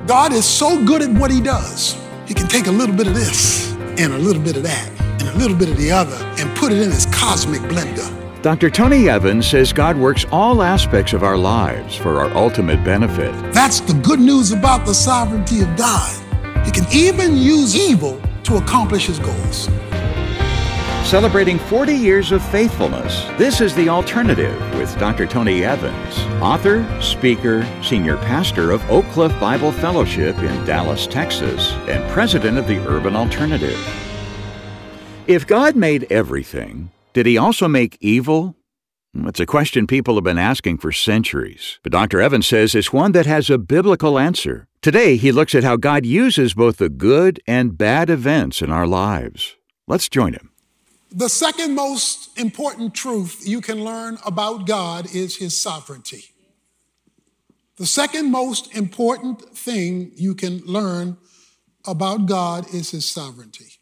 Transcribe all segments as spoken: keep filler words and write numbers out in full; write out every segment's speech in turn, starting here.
God is so good at what he does, he can take a little bit of this and a little bit of that and a little bit of the other and put it in his cosmic blender. Doctor Tony Evans says God works all aspects of our lives for our ultimate benefit. That's the good news about the sovereignty of God. He can even use evil to accomplish his goals. Celebrating forty years of faithfulness, this is The Alternative with Doctor Tony Evans, author, speaker, senior pastor of Oak Cliff Bible Fellowship in Dallas, Texas, and president of the Urban Alternative. If God made everything, did he also make evil? It's a question people have been asking for centuries, but Doctor Evans says it's one that has a biblical answer. Today, he looks at how God uses both the good and bad events in our lives. Let's join him. The second most important truth you can learn about God is his sovereignty. The second most important thing you can learn about God is his sovereignty.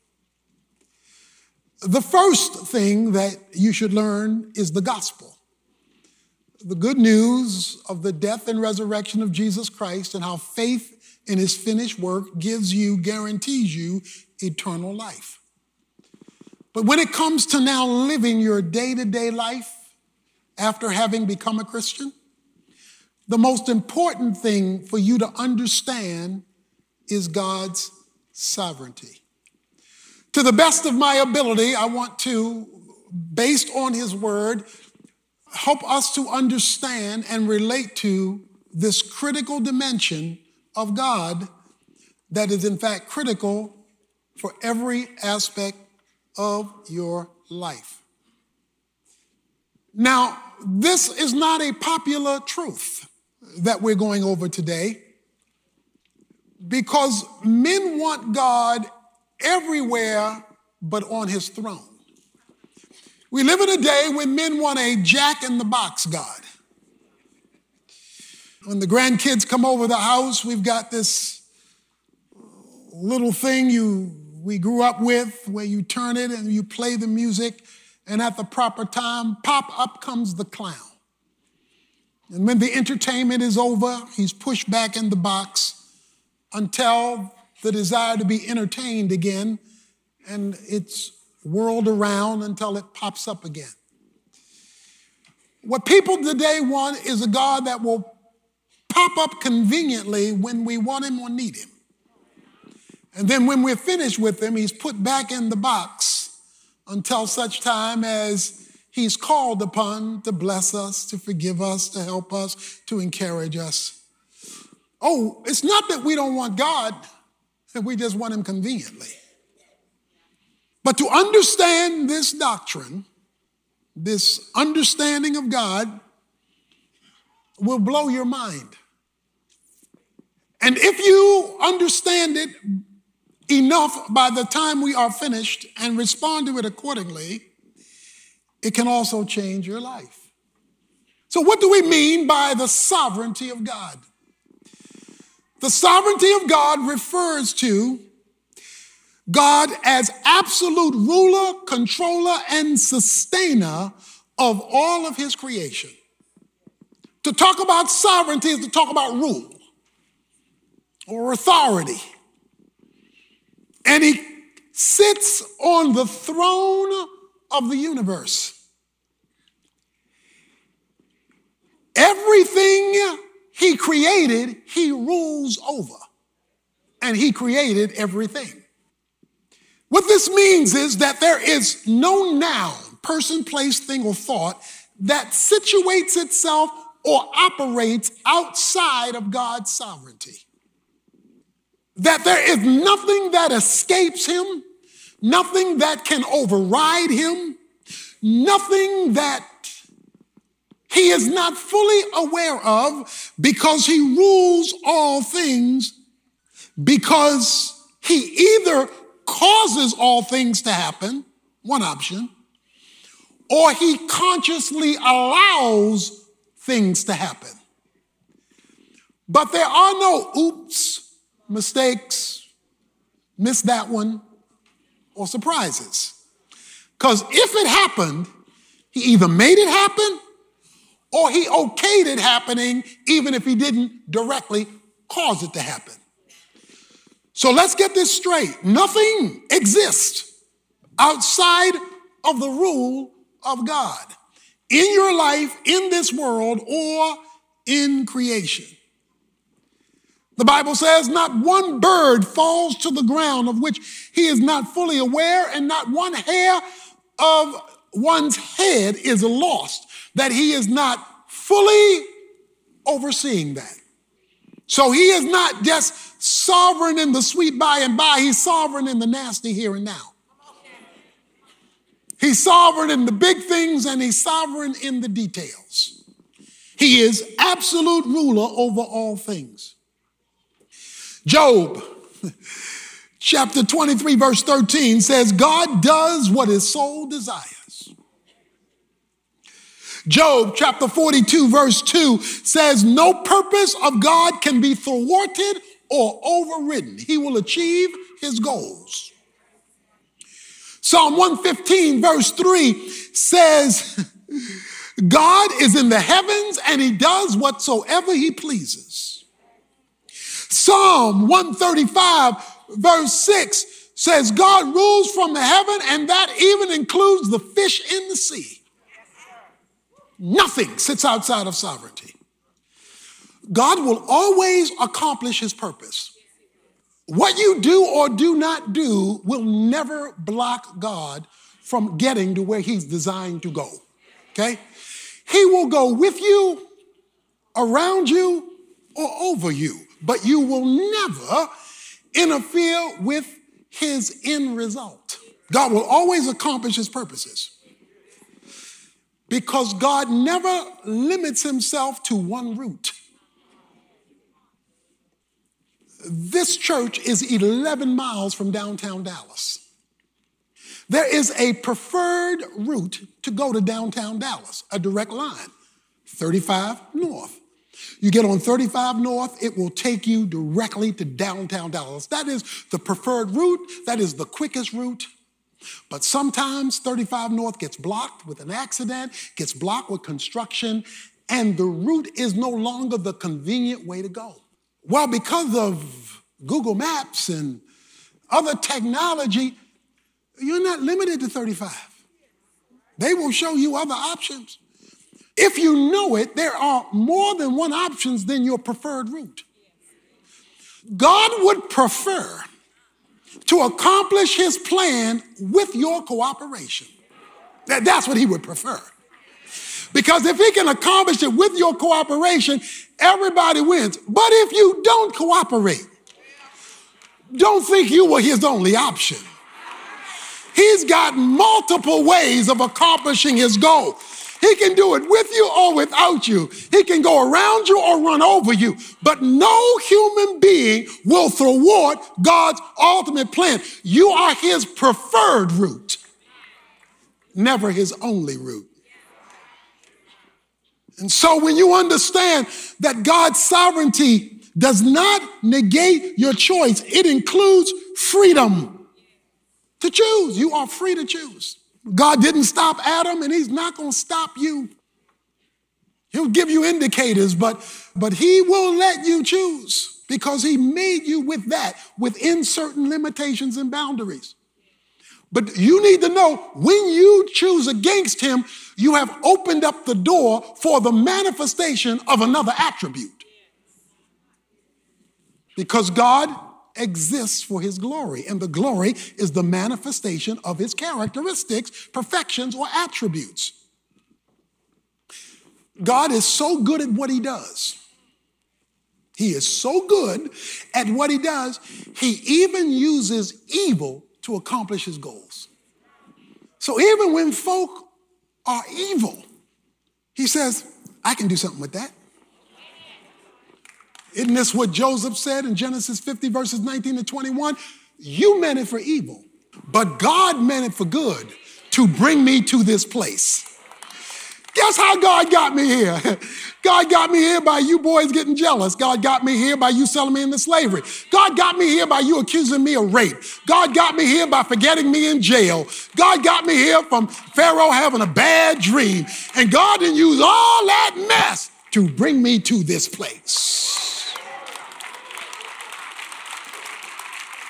The first thing that you should learn is the gospel. The good news of the death and resurrection of Jesus Christ and how faith in his finished work gives you, guarantees you eternal life. But when it comes to now living your day-to-day life after having become a Christian, the most important thing for you to understand is God's sovereignty. To the best of my ability, I want to, based on his word, help us to understand and relate to this critical dimension of God that is in fact critical for every aspect of your life. Now, this is not a popular truth that we're going over today because men want God everywhere but on his throne. We live in a day when men want a jack-in-the-box God. When the grandkids come over the house, we've got this little thing you we grew up with where you turn it and you play the music, and at the proper time, pop, up comes the clown. And when the entertainment is over, he's pushed back in the box until the desire to be entertained again, and it's whirled around until it pops up again. What people today want is a God that will pop up conveniently when we want him or need him. And then when we're finished with him, he's put back in the box until such time as he's called upon to bless us, to forgive us, to help us, to encourage us. Oh, it's not that we don't want God, that we just want him conveniently. But to understand this doctrine, this understanding of God, will blow your mind. And if you understand it enough by the time we are finished and respond to it accordingly, it can also change your life. So what do we mean by the sovereignty of God? The sovereignty of God refers to God as absolute ruler, controller, and sustainer of all of his creation. To talk about sovereignty is to talk about rule or authority. And he sits on the throne of the universe. Everything he created, he rules over. And he created everything. What this means is that there is no noun, person, place, thing, or thought that situates itself or operates outside of God's sovereignty. That there is nothing that escapes him, nothing that can override him, nothing that he is not fully aware of because he rules all things, because he either causes all things to happen, one option, or he consciously allows things to happen. But there are no oops, mistakes, missed that one, or surprises. Because if it happened, he either made it happen or he okayed it happening, even if he didn't directly cause it to happen. So let's get this straight. Nothing exists outside of the rule of God in your life, in this world, or in creation. The Bible says not one bird falls to the ground of which he is not fully aware, and not one hair of one's head is lost, that he is not fully overseeing that. So he is not just sovereign in the sweet by and by, he's sovereign in the nasty here and now. He's sovereign in the big things and he's sovereign in the details. He is absolute ruler over all things. Job chapter twenty-three verse thirteen says, God does what his soul desires. Job chapter forty-two verse two says, no purpose of God can be thwarted or overridden. He will achieve his goals. Psalm one fifteen verse three says, God is in the heavens and he does whatsoever he pleases. Psalm one thirty-five verse six says, God rules from the heaven, and that even includes the fish in the sea. Nothing sits outside of sovereignty. God will always accomplish his purpose. What you do or do not do will never block God from getting to where he's designed to go. Okay? He will go with you, around you, or over you, but you will never interfere with his end result. God will always accomplish his purposes because God never limits himself to one route. This church is eleven miles from downtown Dallas. There is a preferred route to go to downtown Dallas, a direct line, thirty-five north. You get on thirty-five north, it will take you directly to downtown Dallas. That is the preferred route. That is the quickest route. But sometimes thirty-five north gets blocked with an accident, gets blocked with construction, and the route is no longer the convenient way to go. Well, because of Google Maps and other technology, you're not limited to thirty-five. They will show you other options. If you know it, there are more than one options than your preferred route. God would prefer to accomplish his plan with your cooperation. That's what he would prefer. Because if he can accomplish it with your cooperation, everybody wins. But if you don't cooperate, don't think you were his only option. He's got multiple ways of accomplishing his goal. He can do it with you or without you. He can go around you or run over you. But no human being will thwart God's ultimate plan. You are his preferred route, never his only route. And so when you understand that God's sovereignty does not negate your choice, it includes freedom to choose. You are free to choose. God didn't stop Adam, and he's not going to stop you. He'll give you indicators, but, but he will let you choose because he made you with that, within certain limitations and boundaries. But you need to know when you choose against him, you have opened up the door for the manifestation of another attribute. Because God exists for his glory, and the glory is the manifestation of his characteristics, perfections, or attributes. God is so good at what he does. He is so good at what he does, he even uses evil to accomplish his goals. So even when folk are evil, he says, I can do something with that. Isn't this what Joseph said in Genesis fifty, verses nineteen to twenty-one? You meant it for evil, but God meant it for good to bring me to this place. Guess how God got me here? God got me here by you boys getting jealous. God got me here by you selling me into slavery. God got me here by you accusing me of rape. God got me here by forgetting me in jail. God got me here from Pharaoh having a bad dream. And God didn't use all that mess to bring me to this place.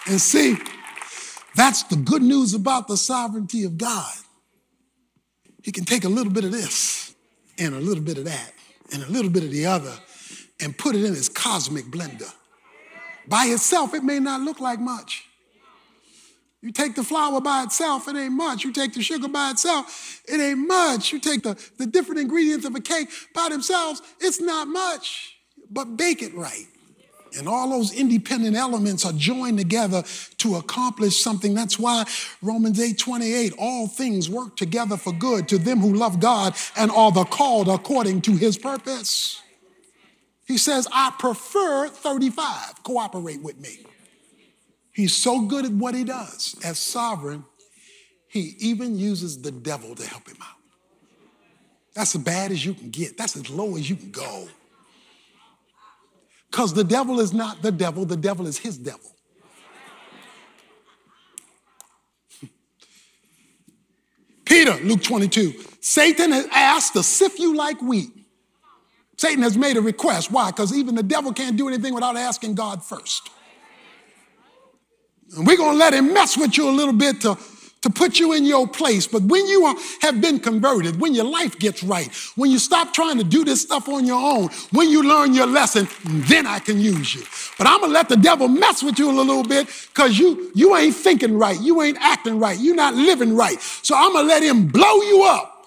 And see, that's the good news about the sovereignty of God. He can take a little bit of this and a little bit of that and a little bit of the other and put it in his cosmic blender. By itself, it may not look like much. You take the flour by itself, it ain't much. You take the sugar by itself, it ain't much. You take the, the different ingredients of a cake by themselves, it's not much. But bake it right. And all those independent elements are joined together to accomplish something. That's why Romans eight twenty-eight, all things work together for good to them who love God and are the called according to his purpose. He says, I prefer thirty-five. Cooperate with me. He's so good at what he does. As sovereign, he even uses the devil to help him out. That's as bad as you can get. That's as low as you can go. Because the devil is not the devil. The devil is his devil. Peter, Luke twenty-two, Satan has asked to sift you like wheat. Satan has made a request. Why? Because even the devil can't do anything without asking God first. And we're going to let him mess with you a little bit to, to put you in your place. But when you are, have been converted, when your life gets right, when you stop trying to do this stuff on your own, when you learn your lesson, then I can use you. But I'm going to let the devil mess with you a little bit because you, you ain't thinking right. You ain't acting right. You're not living right. So I'm going to let him blow you up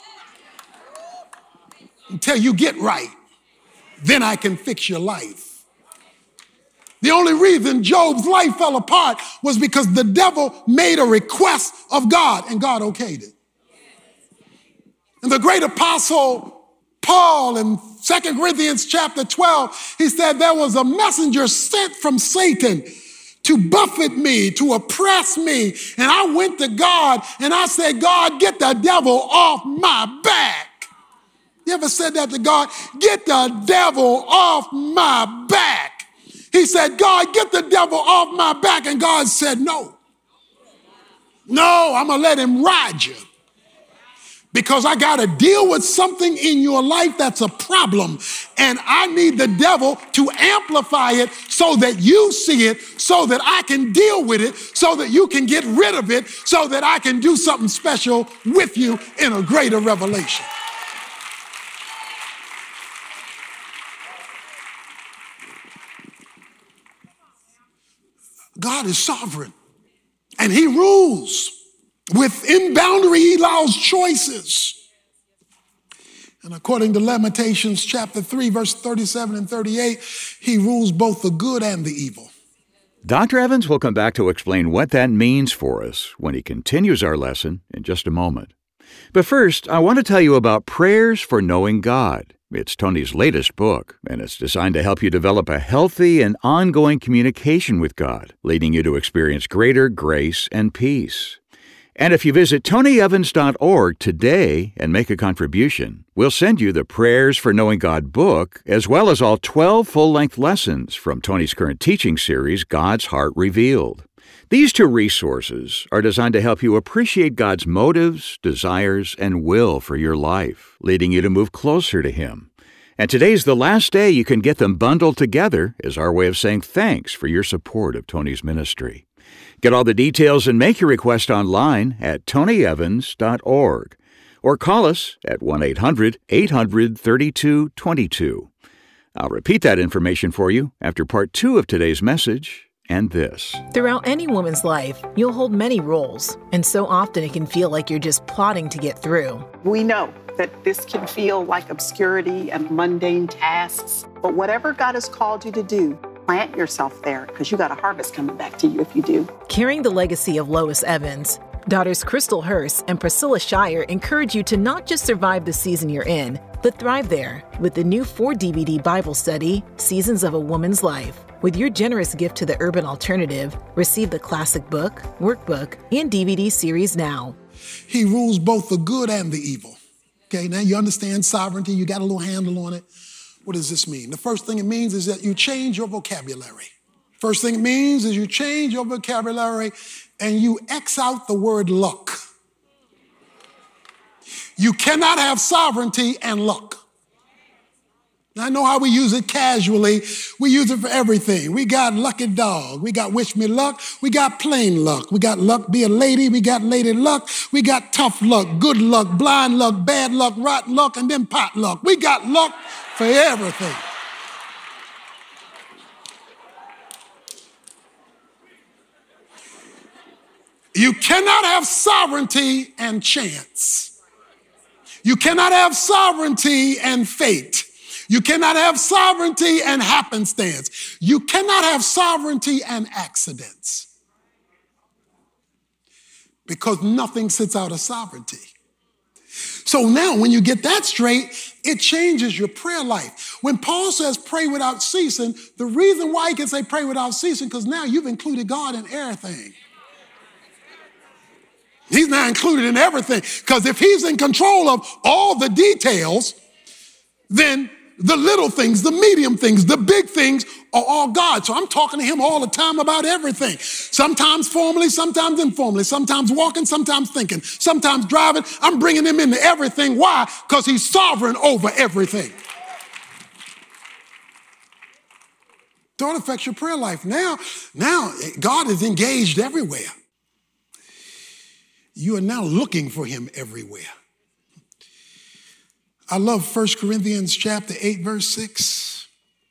until you get right. Then I can fix your life. The only reason Job's life fell apart was because the devil made a request of God and God okayed it. And the great apostle Paul in Second Corinthians chapter twelve, he said there was a messenger sent from Satan to buffet me, to oppress me. And I went to God and I said, God, get the devil off my back. You ever said that to God? Get the devil off my back. He said, God, get the devil off my back. And God said, no. No, I'm going to let him ride you. Because I got to deal with something in your life that's a problem. And I need the devil to amplify it so that you see it, so that I can deal with it, so that you can get rid of it, so that I can do something special with you in a greater revelation. God is sovereign, and he rules. Within boundary, he allows choices. And according to Lamentations chapter three, verse thirty-seven and thirty-eight, he rules both the good and the evil. Doctor Evans will come back to explain what that means for us when he continues our lesson in just a moment. But first, I want to tell you about Prayers for Knowing God. It's Tony's latest book, and it's designed to help you develop a healthy and ongoing communication with God, leading you to experience greater grace and peace. And if you visit tony evans dot org today and make a contribution, we'll send you the Prayers for Knowing God book, as well as all twelve full-length lessons from Tony's current teaching series, God's Heart Revealed. These two resources are designed to help you appreciate God's motives, desires, and will for your life, leading you to move closer to Him. And today's the last day you can get them bundled together as our way of saying thanks for your support of Tony's ministry. Get all the details and make your request online at tony evans dot org or call us at one eight hundred eight hundred thirty-two twenty-two. I'll repeat that information for you after part two of today's message. And this. Throughout any woman's life, you'll hold many roles, and so often it can feel like you're just plodding to get through. We know that this can feel like obscurity and mundane tasks, but whatever God has called you to do, plant yourself there, because you got a harvest coming back to you if you do. Carrying the legacy of Lois Evans, daughters Crystal Hurst and Priscilla Shire encourage you to not just survive the season you're in, but thrive there with the new four D V D Bible study, Seasons of a Woman's Life. With your generous gift to the Urban Alternative, receive the classic book, workbook, and D V D series now. He rules both the good and the evil. Okay, now you understand sovereignty. You got a little handle on it. What does this mean? The first thing it means is that you change your vocabulary. First thing it means is you change your vocabulary and you X out the word luck. You cannot have sovereignty and luck. I know how we use it casually. We use it for everything. We got lucky dog. We got wish me luck. We got plain luck. We got luck be a lady. We got lady luck. We got tough luck, good luck, blind luck, bad luck, rotten luck, and then pot luck. We got luck for everything. You cannot have sovereignty and chance. You cannot have sovereignty and fate. You cannot have sovereignty and happenstance. You cannot have sovereignty and accidents. Because nothing sits out of sovereignty. So now when you get that straight, it changes your prayer life. When Paul says pray without ceasing, the reason why he can say pray without ceasing, because now you've included God in everything. He's now included in everything. Because if he's in control of all the details, then the little things, the medium things, the big things are all God. So I'm talking to him all the time about everything. Sometimes formally, sometimes informally, sometimes walking, sometimes thinking, sometimes driving. I'm bringing him into everything. Why? Because he's sovereign over everything. Don't affect your prayer life. Now, now God is engaged everywhere. You are now looking for him everywhere. I love First Corinthians chapter eight, verse six.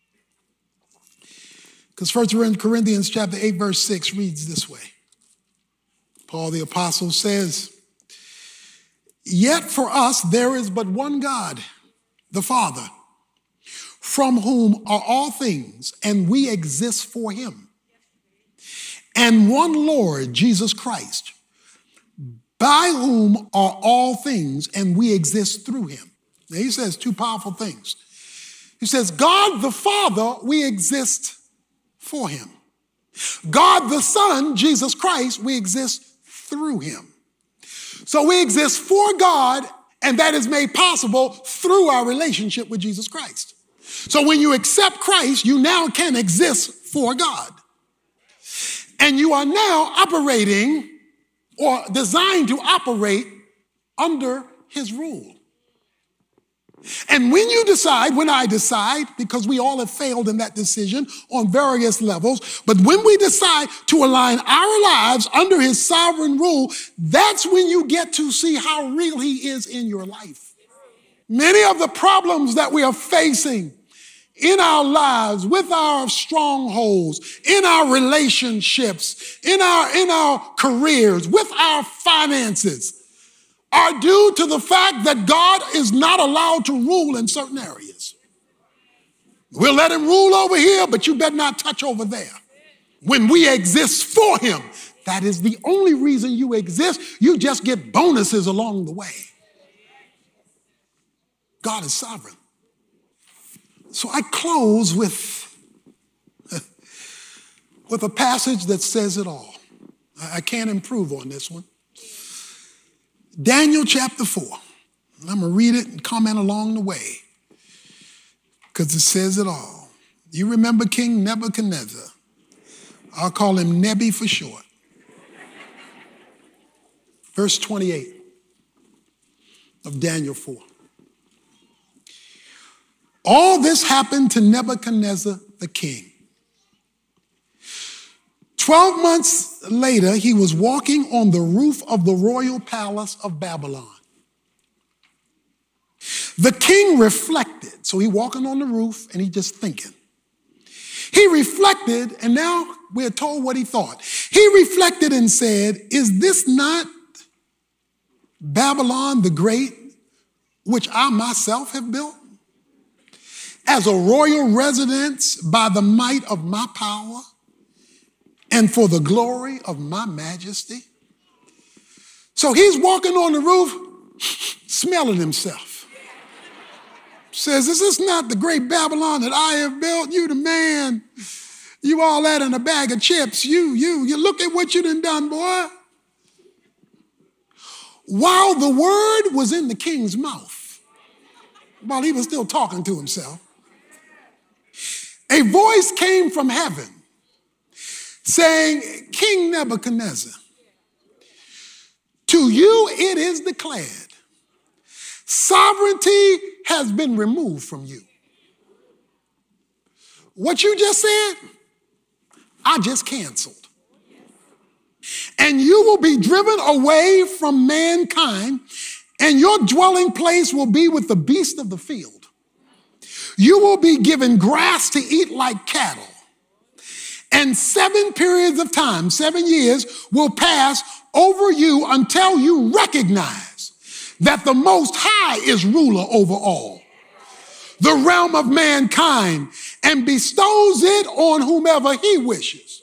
Because First Corinthians chapter eight, verse six reads this way. Paul the apostle says, "Yet for us there is but one God, the Father, from whom are all things, and we exist for him. And one Lord, Jesus Christ, by whom are all things, and we exist through him." Now he says two powerful things. He says, God the Father, we exist for him. God the Son, Jesus Christ, we exist through him. So we exist for God, and that is made possible through our relationship with Jesus Christ. So when you accept Christ, you now can exist for God. And you are now operating or designed to operate under his rule. And when you decide, when I decide, because we all have failed in that decision on various levels, but when we decide to align our lives under his sovereign rule, that's when you get to see how real he is in your life. Many of the problems that we are facing in our lives, with our strongholds, in our relationships, in our, in our careers, with our finances, are due to the fact that God is not allowed to rule in certain areas. We'll let him rule over here, but you better not touch over there. When we exist for him, that is the only reason you exist. You just get bonuses along the way. God is sovereign. So I close with, with a passage that says it all. I can't improve on this one. Daniel chapter four. I'm going to read it and comment along the way because it says it all. You remember King Nebuchadnezzar. I'll call him Nebi for short. Verse twenty-eight of Daniel four. All this happened to Nebuchadnezzar the king. Twelve months later, he was walking on the roof of the royal palace of Babylon. The king reflected. So he walking on the roof and he just thinking. He reflected, and now we're told what he thought. He reflected and said, "Is this not Babylon the Great, which I myself have built, as a royal residence by the might of my power and for the glory of my majesty?" So he's walking on the roof, smelling himself. Says, "Is this not the great Babylon that I have built? You the man. You all that in a bag of chips. You, you, you look at what you done done, boy." While the word was in the king's mouth, while he was still talking to himself, a voice came from heaven saying, "King Nebuchadnezzar, to you it is declared, sovereignty has been removed from you. what you just said, I just canceled. And you will be driven away from mankind, and your dwelling place will be with the beast of the field. You will be given grass to eat like cattle. And seven periods of time, seven years, will pass over you until you recognize that the Most High is ruler over all, the realm of mankind, and bestows it on whomever he wishes.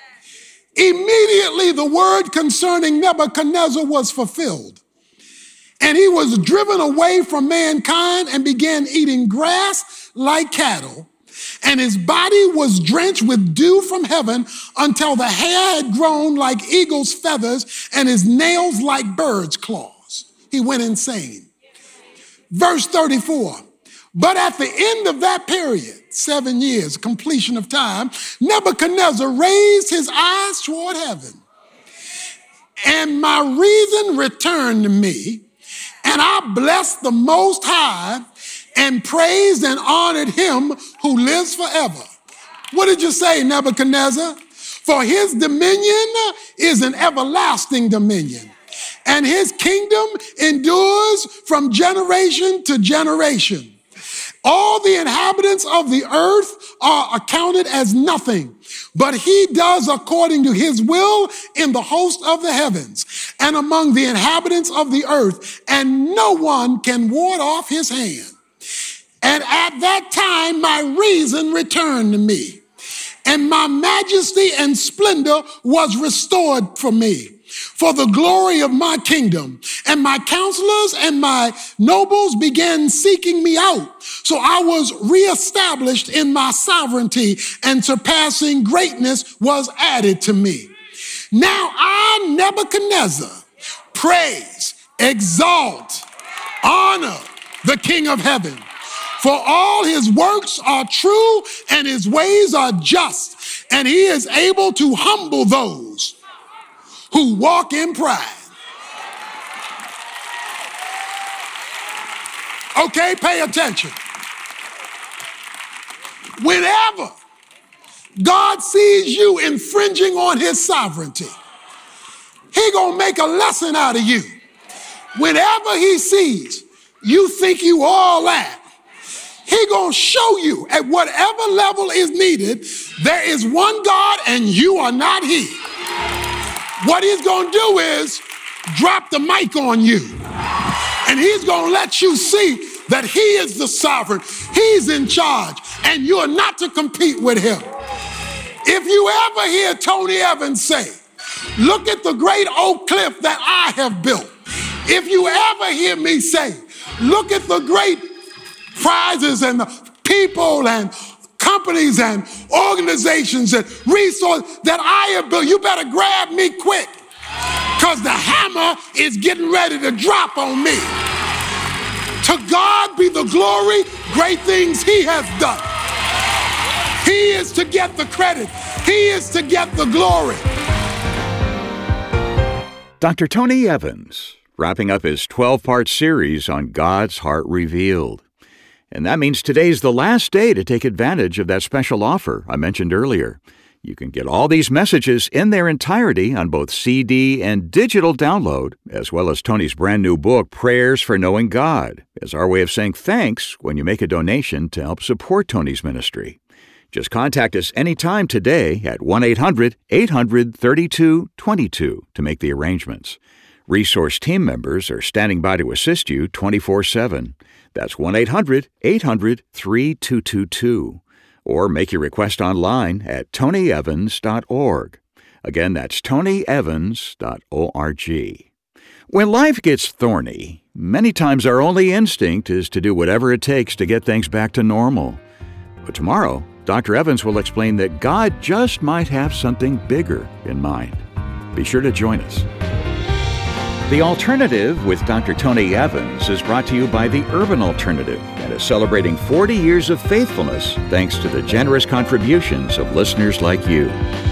Immediately the word concerning Nebuchadnezzar was fulfilled, and he was driven away from mankind and began eating grass like cattle. And his body was drenched with dew from heaven until the hair had grown like eagle's feathers and his nails like bird's claws. He went insane. Verse thirty-four, but at the end of that period, seven years, completion of time, Nebuchadnezzar raised his eyes toward heaven. And my reason returned to me, and I blessed the Most High and praised and honored him who lives forever. What did you say, Nebuchadnezzar? For his dominion is an everlasting dominion, and his kingdom endures from generation to generation. All the inhabitants of the earth are accounted as nothing, but he does according to his will in the host of the heavens and among the inhabitants of the earth, and no one can ward off his hand. And at that time, my reason returned to me, and my majesty and splendor was restored for me, for the glory of my kingdom. And my counselors and my nobles began seeking me out. So I was reestablished in my sovereignty, and surpassing greatness was added to me. Now I, Nebuchadnezzar, praise, exalt, honor the King of heaven. For all his works are true and his ways are just, and he is able to humble those who walk in pride. Okay, pay attention. Whenever God sees you infringing on his sovereignty, he gonna make a lesson out of you. Whenever he sees you think you all that, he gonna show you at whatever level is needed, there is one God and you are not he. What he's gonna do is drop the mic on you, and he's gonna let you see that he is the sovereign, he's in charge, and you're not to compete with him. If you ever hear Tony Evans say, look at the great oak cliff that I have built. If you ever hear me say, look at the great prizes and the people and companies and organizations and resources that I have built, you better grab me quick, because the hammer is getting ready to drop on me. To God be the glory, great things he has done. He is to get the credit. He is to get the glory. Doctor Tony Evans, wrapping up his twelve-part series on God's Heart Revealed. And that means today's the last day to take advantage of that special offer I mentioned earlier. You can get all these messages in their entirety on both C D and digital download, as well as Tony's brand new book, Prayers for Knowing God, as our way of saying thanks when you make a donation to help support Tony's ministry. Just contact us anytime today at one eight hundred eight hundred thirty-two twenty-two to make the arrangements. Resource team members are standing by to assist you twenty-four seven. That's one eight hundred eight hundred three two two two. Or make your request online at tony evans dot org. Again, that's tony evans dot org. When life gets thorny, many times our only instinct is to do whatever it takes to get things back to normal. But tomorrow, Doctor Evans will explain that God just might have something bigger in mind. Be sure to join us. The Alternative with Doctor Tony Evans is brought to you by the Urban Alternative and is celebrating forty years of faithfulness thanks to the generous contributions of listeners like you.